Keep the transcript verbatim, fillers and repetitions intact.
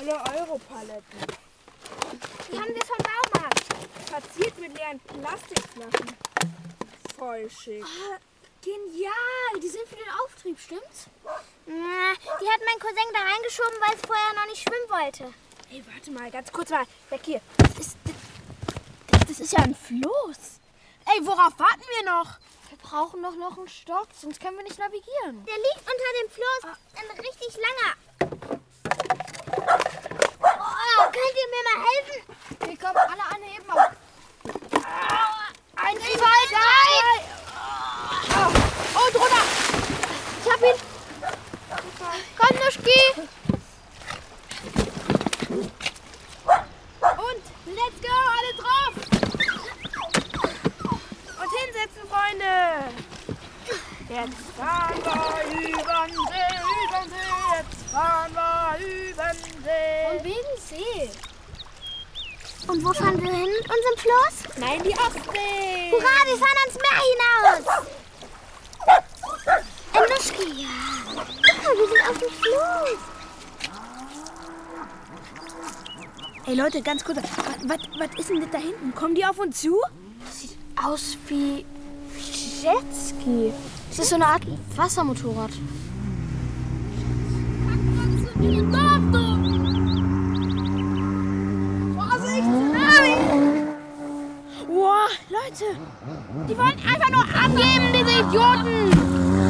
Tolle Europaletten. Die haben wir vom Baumarkt. Verziert mit leeren Plastikflaschen. Voll schick. Oh, genial. Die sind für den Auftrieb, stimmt's? Na, die hat mein Cousin da reingeschoben, weil es vorher noch nicht schwimmen wollte. Hey, warte mal, ganz kurz mal. Weg hier. Das ist, das, das ist ja ein Floß. Ey, worauf warten wir noch? Wir brauchen doch noch einen Stock, sonst können wir nicht navigieren. Der liegt unter dem Floß. Ein richtig langer. Oh, könnt ihr mir mal helfen? Wir kommen alle anheben. Auf. Eins, zwei, drei. Oh, drunter. Ich hab ihn. Komm, Nuschki. Und let's go, alle drauf. Und hinsetzen, Freunde. Jetzt fahren wir über den See, über den See. Jetzt fahren wir über den See. Von wegen See. Und wo fahren wir hin mit unserem Floß? Nein, die Ostsee. Hurra, wir fahren ans Meer hinaus. Ein Nuschki, ja. Ah, wir sind auf dem Floß. Ey Leute, ganz kurz. Was, was ist denn das da hinten? Kommen die auf uns zu? Das sieht aus wie Jetski. Das ist so eine Art Wassermotorrad. Vorsicht! Nein! Wow, Leute, die wollen einfach nur angeben, diese Idioten!